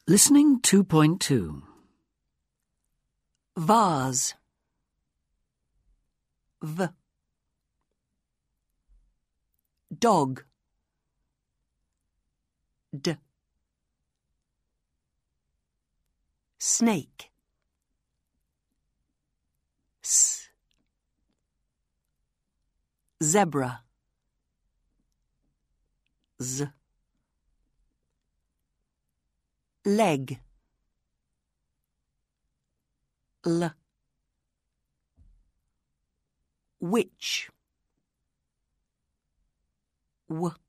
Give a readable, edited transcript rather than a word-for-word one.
Listening 2.2. Vase. V. Dog. D. Snake. S. Zebra. Z. Leg. L. Witch. W.